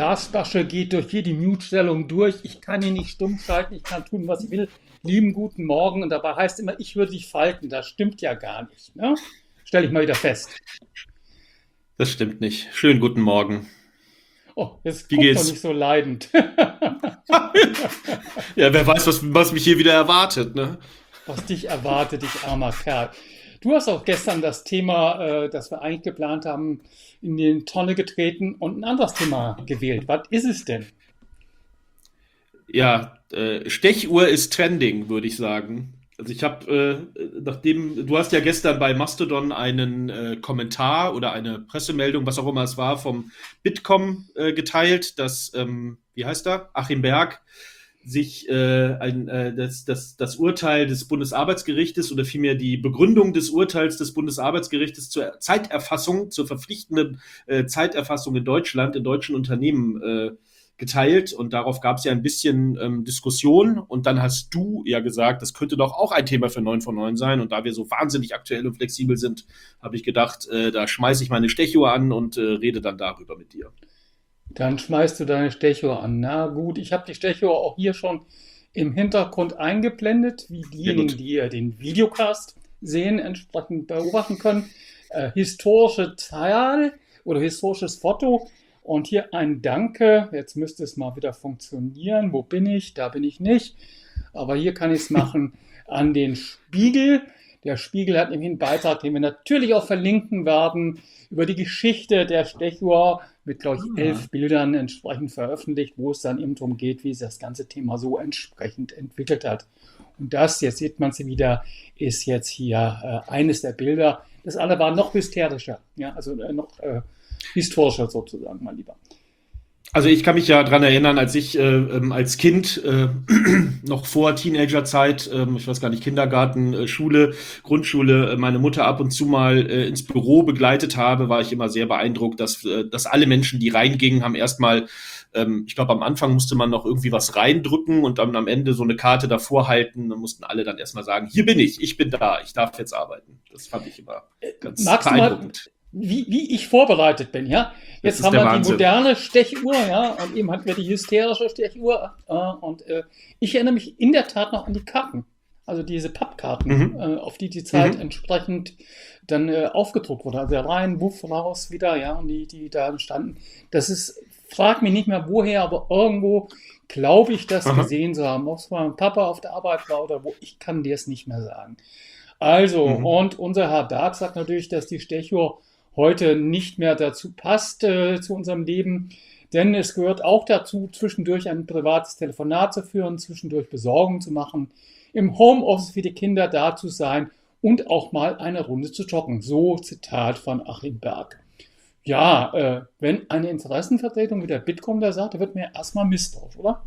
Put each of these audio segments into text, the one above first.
Lars Basche geht durch jede Mute-Stellung durch. Ich kann ihn nicht stumm schalten, ich kann tun, was ich will. Lieben guten Morgen. Und dabei heißt immer, ich würde dich falten. Das stimmt ja gar nicht. Ne? Stell ich mal wieder fest. Das stimmt nicht. Schönen guten Morgen. Oh, jetzt Wie guck doch nicht geht's? so leidend. Ja, wer weiß, was mich hier wieder erwartet, ne? Was dich erwartet, dich armer Kerl. Du hast auch gestern das Thema, das wir eigentlich geplant haben, in die Tonne getreten und ein anderes Thema gewählt. Was ist es denn? Ja, Stechuhr ist trending, würde ich sagen. Also ich habe, nachdem, du hast ja gestern bei Mastodon einen Kommentar oder eine Pressemeldung, was auch immer es war, vom Bitkom geteilt, dass, wie heißt er, Achim Berg, sich das Urteil des Bundesarbeitsgerichtes oder vielmehr die Begründung des Urteils des Bundesarbeitsgerichtes zur Zeiterfassung, zur verpflichtenden Zeiterfassung in Deutschland, in deutschen Unternehmen geteilt, und darauf gab es ja ein bisschen Diskussion, und dann hast du ja gesagt, das könnte doch auch ein Thema für 9 von 9 sein, und da wir so wahnsinnig aktuell und flexibel sind, habe ich gedacht, da schmeiße ich meine Stechuhr an und rede dann darüber mit dir. Dann schmeißt du deine Stechuhr an. Na gut, ich habe die Stechuhr auch hier schon im Hintergrund eingeblendet, wie Ja, diejenigen, gut. die den Videocast sehen, entsprechend beobachten können. Historische Zahl oder historisches Foto. Und hier ein Danke. Jetzt müsste es mal wieder funktionieren. Wo bin ich? Da bin ich nicht. Aber hier kann ich es machen an den Spiegel. Der Spiegel hat nämlich einen Beitrag, den wir natürlich auch verlinken werden, über die Geschichte der Stechuhr mit, glaube ich, Ah. 11 Bildern entsprechend veröffentlicht, wo es dann eben darum geht, wie sich das ganze Thema so entsprechend entwickelt hat. Und das, jetzt sieht man sie wieder, ist jetzt hier eines der Bilder. Das alle war noch hysterischer, ja, also noch historischer sozusagen, mein Lieber. Also ich kann mich ja dran erinnern, als ich als Kind noch vor Teenagerzeit, ich weiß gar nicht, Kindergarten, Schule, Grundschule, meine Mutter ab und zu mal ins Büro begleitet habe, war ich immer sehr beeindruckt, dass alle Menschen, die reingingen, haben erstmal, ich glaube, am Anfang musste man noch irgendwie was reindrücken und dann am Ende so eine Karte davor halten. Dann mussten alle dann erstmal sagen, hier bin ich bin da, ich darf jetzt arbeiten. Das fand ich immer ganz Magst du mal, beeindruckend. wie ich vorbereitet bin, ja? Das Jetzt ist haben der wir die Wahnsinn. moderne Stechuhr, ja, und eben hatten wir die hysterische Stechuhr. Ich erinnere mich in der Tat noch an die Karten, also diese Pappkarten, Mhm. auf die die Zeit Mhm. entsprechend dann aufgedruckt wurde. Also rein, wuff, raus, wieder, ja, und die da entstanden. Das ist, frag mich nicht mehr woher, aber irgendwo glaube ich, das Aha. gesehen zu haben. Ob es mein Papa auf der Arbeit war oder wo, ich kann dir es nicht mehr sagen. Also, Mhm. und unser Herr Berg sagt natürlich, dass die Stechuhr heute nicht mehr dazu passt, zu unserem Leben, denn es gehört auch dazu, zwischendurch ein privates Telefonat zu führen, zwischendurch Besorgungen zu machen, im Homeoffice für die Kinder da zu sein und auch mal eine Runde zu joggen. So Zitat von Achim Berg. Ja, wenn eine Interessenvertretung wie der Bitkom da sagt, da wird mir erstmal misstrauisch, oder?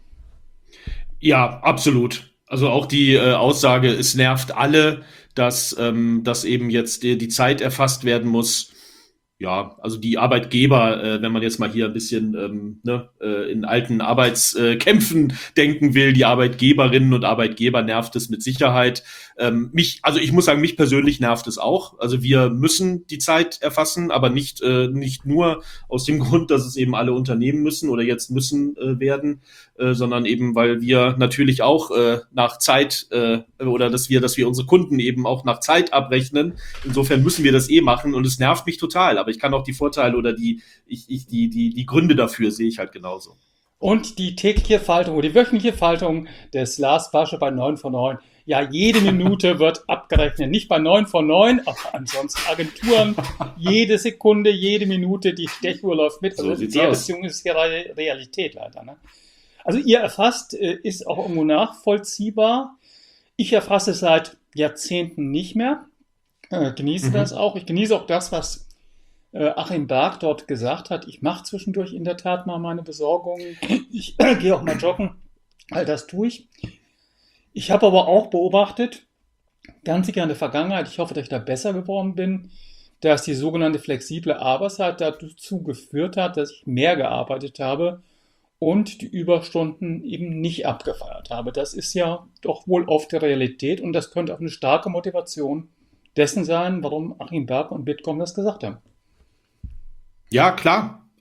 Ja, absolut. Also auch die Aussage, es nervt alle, dass eben jetzt die Zeit erfasst werden muss. Ja, also die Arbeitgeber, wenn man jetzt mal hier ein bisschen in alten Arbeitskämpfen denken will, die Arbeitgeberinnen und Arbeitgeber nervt es mit Sicherheit. Also ich muss sagen, mich persönlich nervt es auch. Also wir müssen die Zeit erfassen, aber nicht nur aus dem Grund, dass es eben alle Unternehmen müssen oder jetzt müssen werden, sondern eben, weil wir natürlich auch nach Zeit oder dass wir unsere Kunden eben auch nach Zeit abrechnen. Insofern müssen wir das machen, und es nervt mich total. Aber ich kann auch die Vorteile oder die Gründe dafür sehe ich halt genauso. Und die tägliche Faltung oder die wöchentliche Faltung des Lars Basche bei 9 von 9. Ja, jede Minute wird abgerechnet. Nicht bei 9 von 9, aber ansonsten Agenturen. Jede Sekunde, jede Minute, die Stechuhr läuft mit. Also So in sieht's der aus. Beziehung ist es ja Realität leider. Ne? Also ihr erfasst, ist auch irgendwo nachvollziehbar. Ich erfasse es seit Jahrzehnten nicht mehr. Genieße das Mhm. auch. Ich genieße auch das, was Achim Berg dort gesagt hat. Ich mache zwischendurch in der Tat mal meine Besorgungen. Ich gehe auch mal joggen. All das tue ich. Ich habe aber auch beobachtet, ganz sicher in der Vergangenheit, ich hoffe, dass ich da besser geworden bin, dass die sogenannte flexible Arbeitszeit dazu geführt hat, dass ich mehr gearbeitet habe und die Überstunden eben nicht abgefeiert habe. Das ist ja doch wohl oft die Realität, und das könnte auch eine starke Motivation dessen sein, warum Achim Berg und Bitkom das gesagt haben. Ja, klar.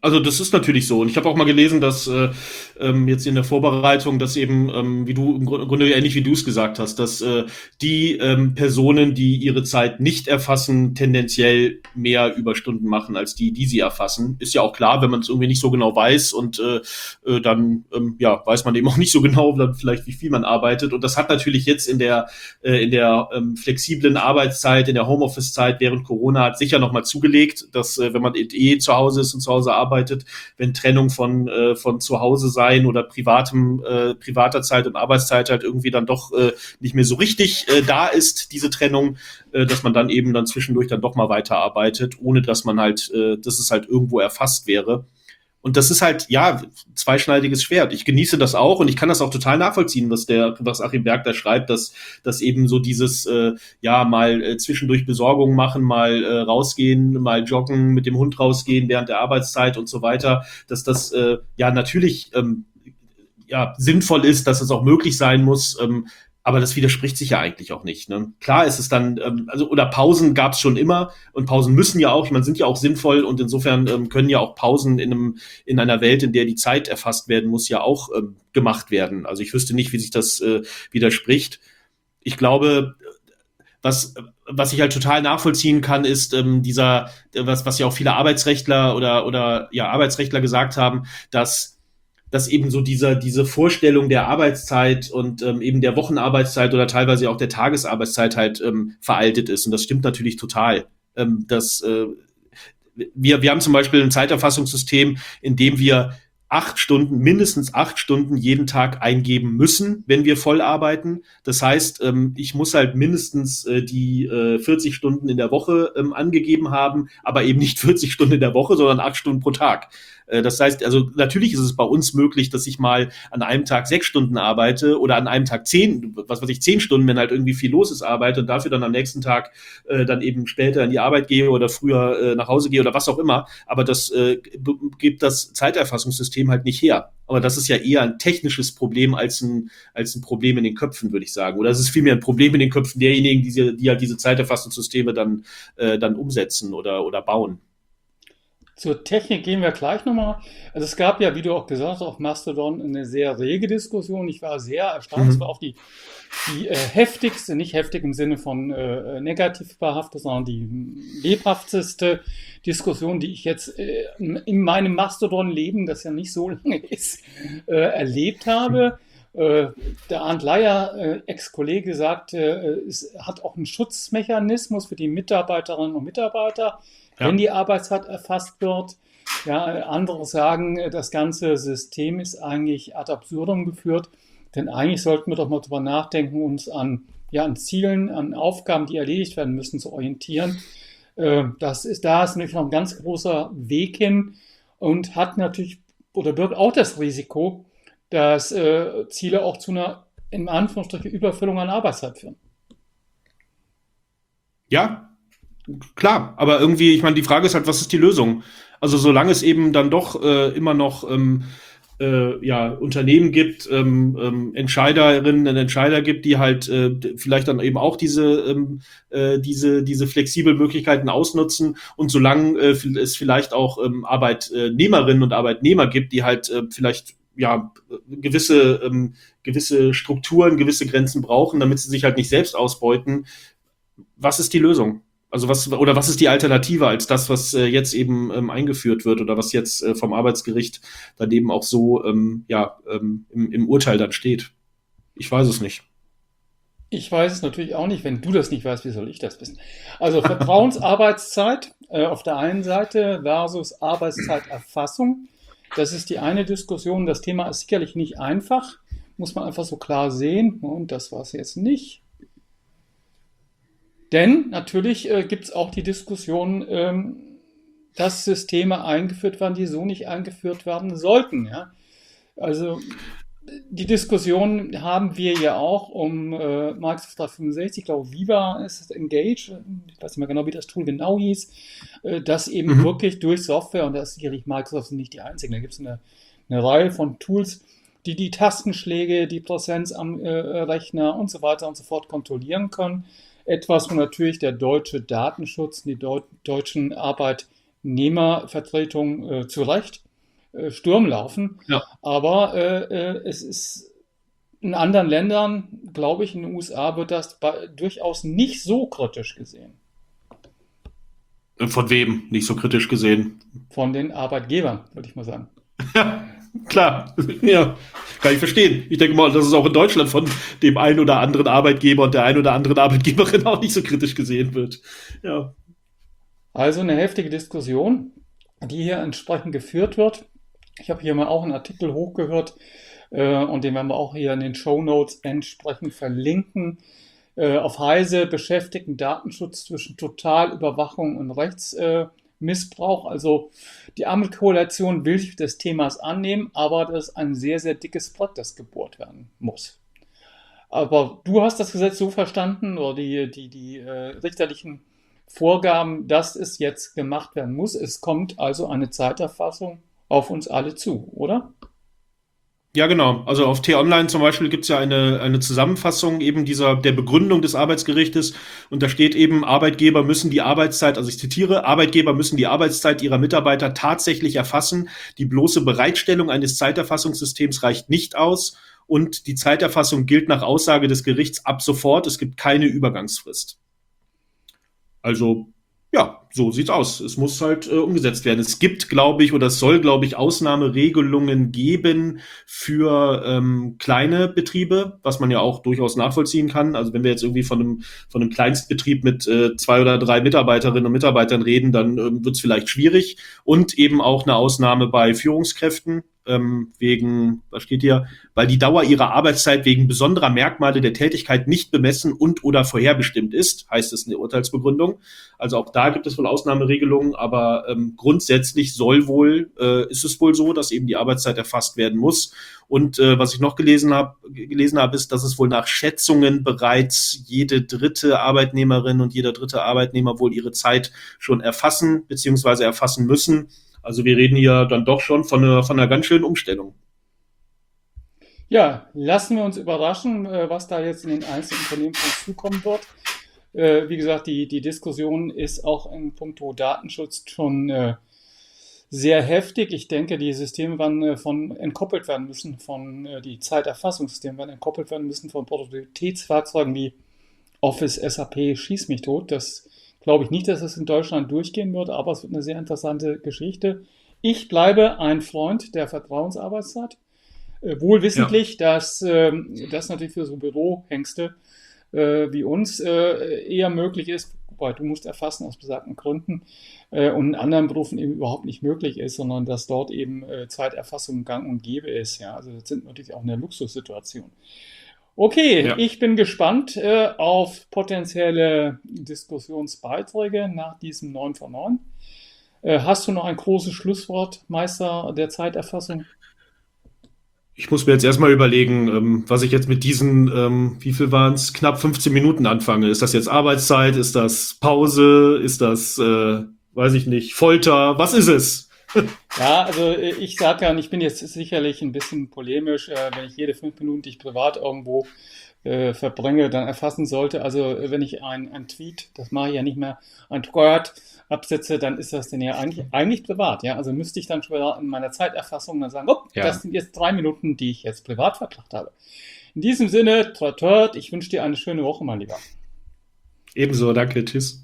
Also das ist natürlich so. Und ich habe auch mal gelesen, dass jetzt in der Vorbereitung, dass eben, wie du im Grunde ähnlich wie du es gesagt hast, dass die Personen, die ihre Zeit nicht erfassen, tendenziell mehr Überstunden machen als die, die sie erfassen. Ist ja auch klar, wenn man es irgendwie nicht so genau weiß und dann ja weiß man eben auch nicht so genau, dann vielleicht wie viel man arbeitet. Und das hat natürlich jetzt in der flexiblen Arbeitszeit, in der Homeoffice-Zeit während Corona hat sicher nochmal zugelegt, dass wenn man zu Hause ist und zu Hause arbeitet, wenn Trennung von zu Hause sein oder privater Zeit und Arbeitszeit halt irgendwie dann doch nicht mehr so richtig da ist, diese Trennung, dass man dann eben dann zwischendurch dann doch mal weiterarbeitet, ohne dass man halt, dass es halt irgendwo erfasst wäre. Und das ist halt, ja, zweischneidiges Schwert. Ich genieße das auch und ich kann das auch total nachvollziehen, was Achim Berg da schreibt, dass eben so dieses, ja, mal zwischendurch Besorgungen machen, mal rausgehen, mal joggen, mit dem Hund rausgehen während der Arbeitszeit und so weiter, dass das, ja, natürlich, ja, sinnvoll ist, dass es auch möglich sein muss, aber das widerspricht sich ja eigentlich auch nicht. Ne? Klar ist es dann, also oder Pausen gab es schon immer und Pausen müssen ja auch, ich meine, sind ja auch sinnvoll und insofern können ja auch Pausen in einer Welt, in der die Zeit erfasst werden muss, ja auch gemacht werden. Also ich wüsste nicht, wie sich das widerspricht. Ich glaube, was ich halt total nachvollziehen kann, ist was ja auch viele Arbeitsrechtler oder ja Arbeitsrechtler gesagt haben, dass eben so diese Vorstellung der Arbeitszeit und eben der Wochenarbeitszeit oder teilweise auch der Tagesarbeitszeit halt veraltet ist. Und das stimmt natürlich total. Wir haben zum Beispiel ein Zeiterfassungssystem, in dem wir mindestens 8 Stunden jeden Tag eingeben müssen, wenn wir voll arbeiten. Das heißt, ich muss halt mindestens die 40 Stunden in der Woche angegeben haben, aber eben nicht 40 Stunden in der Woche, sondern 8 Stunden pro Tag. Das heißt, also natürlich ist es bei uns möglich, dass ich mal an einem Tag 6 Stunden arbeite oder an einem Tag 10 Stunden, wenn halt irgendwie viel los ist, arbeite und dafür dann am nächsten Tag dann eben später in die Arbeit gehe oder früher nach Hause gehe oder was auch immer. Aber das gibt das Zeiterfassungssystem halt nicht her. Aber das ist ja eher ein technisches Problem als ein Problem in den Köpfen, würde ich sagen. Oder es ist vielmehr ein Problem in den Köpfen derjenigen, die halt diese Zeiterfassungssysteme dann umsetzen oder bauen. Zur Technik gehen wir gleich nochmal. Also es gab ja, wie du auch gesagt hast, auf Mastodon eine sehr rege Diskussion. Ich war sehr erstaunt. Es war Mhm. auch die heftigste, nicht heftig im Sinne von negativ behaftet, sondern die lebhafteste Diskussion, die ich jetzt in meinem Mastodon-Leben, das ja nicht so lange ist, erlebt habe. Der Arndt Leier, Ex-Kollege, sagte, es hat auch einen Schutzmechanismus für die Mitarbeiterinnen und Mitarbeiter, wenn Ja. die Arbeitszeit erfasst wird. Ja, andere sagen, das ganze System ist eigentlich ad absurdum geführt, denn eigentlich sollten wir doch mal drüber nachdenken, uns an Zielen, an Aufgaben, die erledigt werden müssen, zu orientieren. Da ist nämlich noch ein ganz großer Weg hin und hat natürlich oder birgt auch das Risiko, dass Ziele auch zu einer, in Anführungsstrichen, Überfüllung an Arbeitszeit führen. Ja, klar, aber irgendwie, ich meine, die Frage ist halt, was ist die Lösung? Also solange es eben dann doch immer noch ja, Unternehmen gibt, Entscheiderinnen und Entscheider gibt, die halt vielleicht dann eben auch diese flexiblen Möglichkeiten ausnutzen und solange es vielleicht auch Arbeitnehmerinnen und Arbeitnehmer gibt, die halt vielleicht ja gewisse Strukturen, gewisse Grenzen brauchen, damit sie sich halt nicht selbst ausbeuten, was ist die Lösung? Also was ist die Alternative als das, was jetzt eben eingeführt wird oder was jetzt vom Arbeitsgericht dann eben auch so im Urteil dann steht? Ich weiß es nicht. Ich weiß es natürlich auch nicht. Wenn du das nicht weißt, wie soll ich das wissen? Also Vertrauensarbeitszeit auf der einen Seite versus Arbeitszeiterfassung. Das ist die eine Diskussion. Das Thema ist sicherlich nicht einfach, muss man einfach so klar sehen. Und das war es jetzt nicht. Denn natürlich gibt es auch die Diskussion, dass Systeme eingeführt werden, die so nicht eingeführt werden sollten. Ja? Also die Diskussion haben wir ja auch um Microsoft 365, ich glaube Viva ist es, Engage, ich weiß nicht mehr genau, wie das Tool genau hieß, das eben Mhm. wirklich durch Software, und da ist sicherlich Microsoft nicht die einzige, da gibt es eine Reihe von Tools, die die Tastenschläge, die Präsenz am Rechner und so weiter und so fort kontrollieren können. Etwas, wo natürlich der deutsche Datenschutz, die deutschen Arbeitgeber Arbeitnehmervertretung zu Recht Sturm laufen. Ja. Aber es ist in anderen Ländern, glaube ich, in den USA wird das durchaus nicht so kritisch gesehen. Von wem? Nicht so kritisch gesehen. Von den Arbeitgebern, würde ich mal sagen. Ja, klar. Ja, kann ich verstehen. Ich denke mal, dass es auch in Deutschland von dem einen oder anderen Arbeitgeber und der einen oder anderen Arbeitgeberin auch nicht so kritisch gesehen wird. Ja. Also eine heftige Diskussion, die hier entsprechend geführt wird. Ich habe hier mal auch einen Artikel hochgehört und den werden wir auch hier in den Shownotes entsprechend verlinken. Auf Heise beschäftigten Datenschutz zwischen Totalüberwachung und Rechtsmissbrauch. Also die Ampelkoalition will sich des Themas annehmen, aber das ist ein sehr, sehr dickes Brett, das gebohrt werden muss. Aber du hast das Gesetz so verstanden oder die richterlichen Vorgaben, dass es jetzt gemacht werden muss. Es kommt also eine Zeiterfassung auf uns alle zu, oder? Ja, genau. Also auf T-Online zum Beispiel gibt's ja eine Zusammenfassung eben der Begründung des Arbeitsgerichtes. Und da steht eben, Arbeitgeber müssen die Arbeitszeit, also ich zitiere, Arbeitgeber müssen die Arbeitszeit ihrer Mitarbeiter tatsächlich erfassen. Die bloße Bereitstellung eines Zeiterfassungssystems reicht nicht aus. Und die Zeiterfassung gilt nach Aussage des Gerichts ab sofort. Es gibt keine Übergangsfrist. Also, ja, so sieht's aus. Es muss halt umgesetzt werden. Es gibt, glaube ich, oder es soll, glaube ich, Ausnahmeregelungen geben für kleine Betriebe, was man ja auch durchaus nachvollziehen kann. Also wenn wir jetzt irgendwie von einem Kleinstbetrieb mit 2 oder 3 Mitarbeiterinnen und Mitarbeitern reden, dann wird's vielleicht schwierig. Und eben auch eine Ausnahme bei Führungskräften. Wegen, was steht hier, weil die Dauer ihrer Arbeitszeit wegen besonderer Merkmale der Tätigkeit nicht bemessen und oder vorherbestimmt ist, heißt es in der Urteilsbegründung. Also auch da gibt es wohl Ausnahmeregelungen, aber grundsätzlich ist es wohl so, dass eben die Arbeitszeit erfasst werden muss. Und was ich noch gelesen habe, ist, dass es wohl nach Schätzungen bereits jede dritte Arbeitnehmerin und jeder dritte Arbeitnehmer wohl ihre Zeit schon erfassen bzw. erfassen müssen. Also wir reden hier dann doch schon von einer ganz schönen Umstellung. Ja, lassen wir uns überraschen, was da jetzt in den einzelnen Unternehmen von uns zukommen wird. Wie gesagt, die Diskussion ist auch in puncto Datenschutz schon sehr heftig. Ich denke, die Systeme werden entkoppelt werden müssen die Zeiterfassungssysteme werden entkoppelt werden müssen von Produktivitätsfahrzeugen wie Office, SAP, schieß mich tot. Das glaube ich nicht, dass es in Deutschland durchgehen wird, aber es wird eine sehr interessante Geschichte. Ich bleibe ein Freund der Vertrauensarbeitszeit. Wohl wissentlich, dass das natürlich für so Bürohengste wie uns eher möglich ist, wobei du musst erfassen aus besagten Gründen und in anderen Berufen eben überhaupt nicht möglich ist, sondern dass dort eben Zeiterfassung gang und gäbe ist. Ja, also das sind natürlich auch eine Luxussituation. Okay, Ja. ich bin gespannt auf potenzielle Diskussionsbeiträge nach diesem 9 von 9. Hast du noch ein großes Schlusswort, Meister der Zeiterfassung? Ich muss mir jetzt erstmal überlegen, was ich jetzt mit diesen, wie viel waren es, knapp 15 Minuten anfange. Ist das jetzt Arbeitszeit? Ist das Pause? Ist das, weiß ich nicht, Folter? Was ist es? Ja, also ich sage ja, und ich bin jetzt sicherlich ein bisschen polemisch, wenn ich jede 5 Minuten, die ich privat irgendwo verbringe, dann erfassen sollte. Also wenn ich ein Tweet, das mache ich ja nicht mehr, ein Tweet absetze, dann ist das denn ja eigentlich privat. Ja, also müsste ich dann schon in meiner Zeiterfassung dann sagen, oh, Ja. das sind jetzt 3 Minuten, die ich jetzt privat verbracht habe. In diesem Sinne, ich wünsche dir eine schöne Woche, mein Lieber. Ebenso, danke, tschüss.